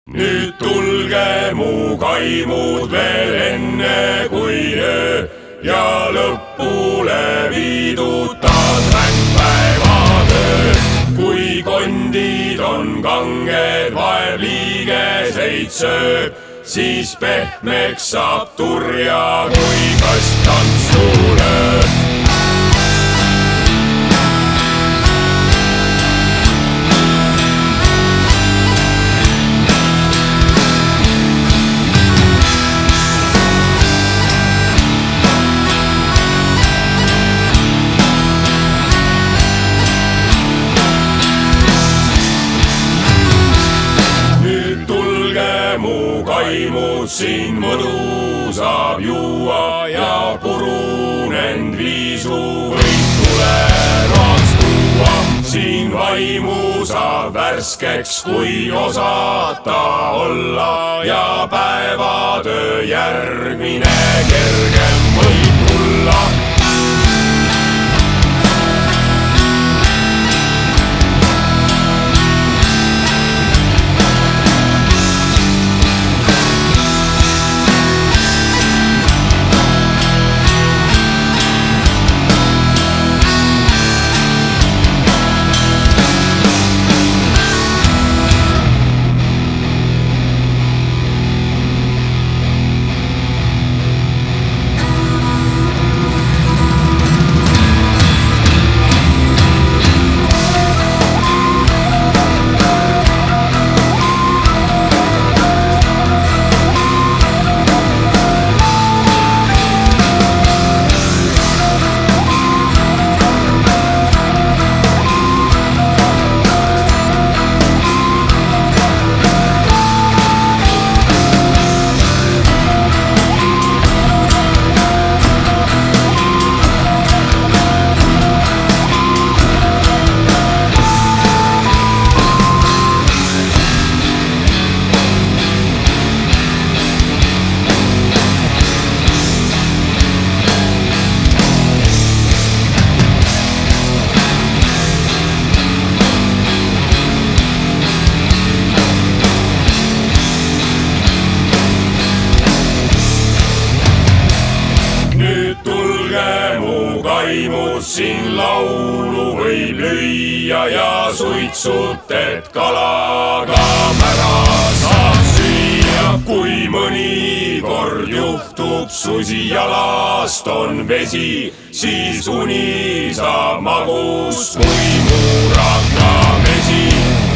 Nüüd tulge mu kaimud veel enne kui öö ja lõpule viidud taas mängpäevatöö. Kui kondid on kanged, vaevliigeseid sööb, siis pehmeks saab turja, kui kast tantsu lööb. Mu kaimud siin mõdu saab juua ja purunend viisu võib tuleroaks tuua. Siin vaimu saab värskeks, kui osata olla ja päevatöö järgmine kergem võib tulla. Kaimud siin laulu võib lüüa ja suitsut, et kalaga mära saab süüa. Kui mõnikord juhtub susi jalast on vesi, siis uni saab magust kui muraka mesi.